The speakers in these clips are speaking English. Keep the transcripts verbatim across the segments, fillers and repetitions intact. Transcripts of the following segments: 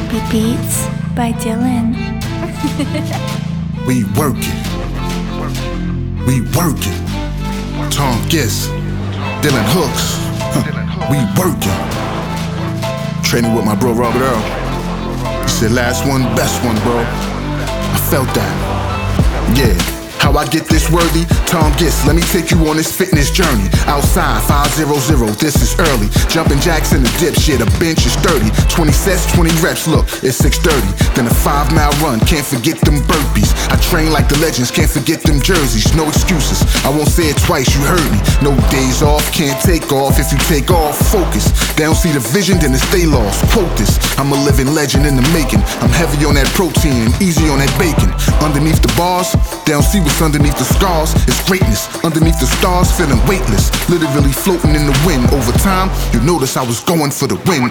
Be Beats by Dylan. We working, we working. Tom Gist, Dylan Hooks, huh. We working. Training with my bro Robert Earl. He said last one, best one, bro. I felt that, yeah. How I get this worthy? Tom Gist, let me take you on this fitness journey. Outside, five hundred, this is early. Jumping jacks in the dip, shit, a bench is thirty. twenty sets, twenty reps, look, it's six thirty. Then a five mile run, can't forget them burpees. I train like the legends, can't forget them jerseys. No excuses, I won't say it twice, you heard me. No days off, can't take off. If you take off, focus. They don't see the vision, then it's they lost. Quote this, I'm a living legend in the making. I'm heavy on that protein, easy on that bacon. Underneath the bars, they don't see what's underneath the scars. It's greatness, underneath the stars, feeling weightless. Literally floating in the wind. Over time, you notice I was going for the win.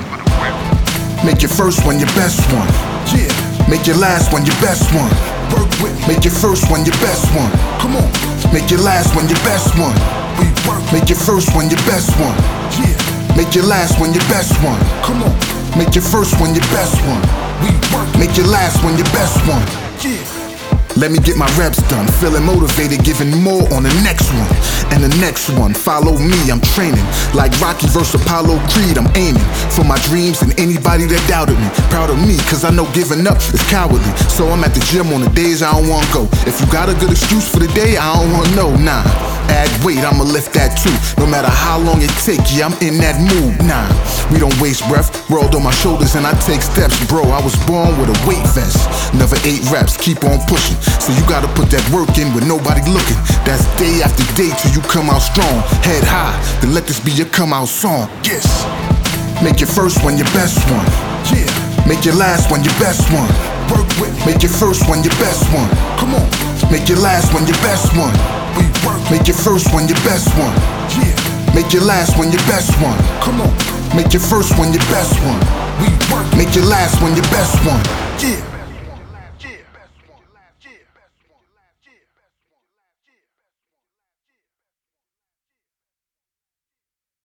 Make your first one your best one. Yeah. Make your last one your best one. Work with me. Make your first one your best one. Come on. Make your last one your best one. We work. Make your first one your best one. Yeah. Make your last one your best one. Come on. Make your first one your best one. We work. Make your last one your best one. Yeah. Let me get my reps done, feeling motivated, giving more on the next one. And the next one, follow me, I'm training. Like Rocky versus Apollo Creed, I'm aiming for my dreams and anybody that doubted me. Proud of me, cause I know giving up is cowardly. So I'm at the gym on the days I don't wanna go. If you got a good excuse for the day, I don't wanna know, nah. Add weight, I'ma lift that too. No matter how long it take, yeah, I'm in that mood, nah. We don't waste breath, rolled on my shoulders and I take steps. Bro, I was born with a weight vest. Never eight reps, keep on pushing. So you gotta put that work in with nobody looking. That's day after day till you come out strong. Head high, then let this be your come out song. Yes. Make your first one your best one. Yeah. Make your last one your best one. Work with me. Make your first one your best one. Come on. Make your last one your best one. We work. Make your first one your best one. Yeah. Make your last one your best one. Come on. Make your first one your best one. We work. Make your last one your best one. Yeah.